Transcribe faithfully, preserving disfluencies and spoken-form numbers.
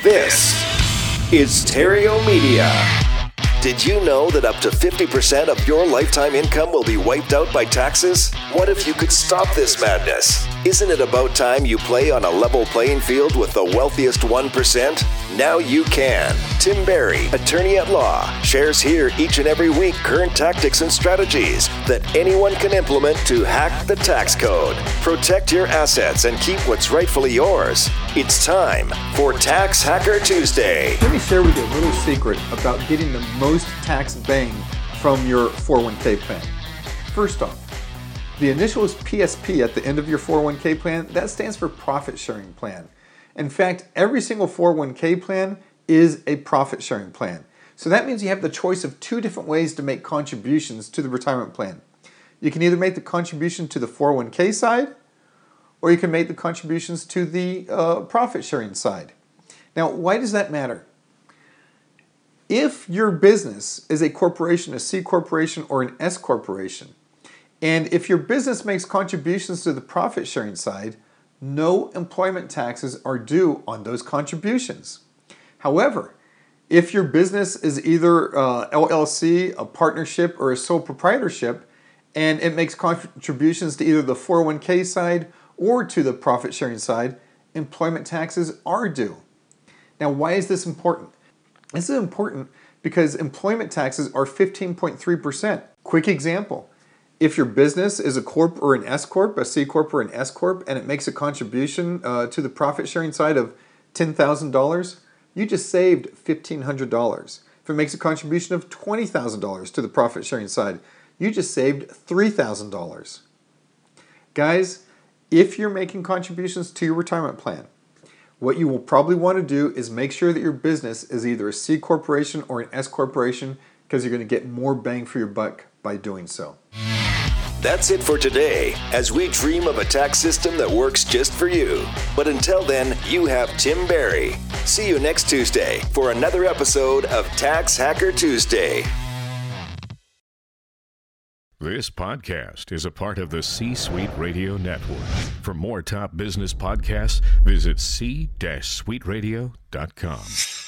This is Terrio Media. Did you know that up to fifty percent of your lifetime income will be wiped out by taxes? What if you could stop this madness? Isn't it about time you play on a level playing field with the wealthiest one percent? Now you can. Tim Berry, attorney at law, shares here each and every week current tactics and strategies that anyone can implement to hack the tax code, protect your assets, and keep what's rightfully yours. It's time for Tax Hacker Tuesday. Let me share with you a little secret about getting the most tax bang from your four oh one k plan. First off, the initial is P S P at the end of your four oh one k plan. That stands for Profit Sharing Plan. In fact, every single four oh one k plan is a profit sharing plan. So that means you have the choice of two different ways to make contributions to the retirement plan. You can either make the contribution to the four oh one k side, or you can make the contributions to the uh, profit sharing side. Now, why does that matter? If your business is a corporation, a C corporation, or an S corporation, and if your business makes contributions to the profit sharing side, no employment taxes are due on those contributions. However, if your business is either uh, L L C, a partnership, or a sole proprietorship, and it makes contributions to either the four oh one k side or to the profit sharing side, employment taxes are due. Now, why is this important? This is important because employment taxes are fifteen point three percent. Quick example. If your business is a corp or an S corp, a C corp or an S corp, and it makes a contribution uh, to the profit sharing side of ten thousand dollars, you just saved fifteen hundred dollars. If it makes a contribution of twenty thousand dollars to the profit sharing side, you just saved three thousand dollars. Guys, if you're making contributions to your retirement plan, what you will probably want to do is make sure that your business is either a C corporation or an S corporation, because you're going to get more bang for your buck by doing so. That's it for today, as we dream of a tax system that works just for you. But until then, you have Tim Berry. See you next Tuesday for another episode of Tax Hacker Tuesday. This podcast is a part of the C-Suite Radio Network. For more top business podcasts, visit c suite radio dot com.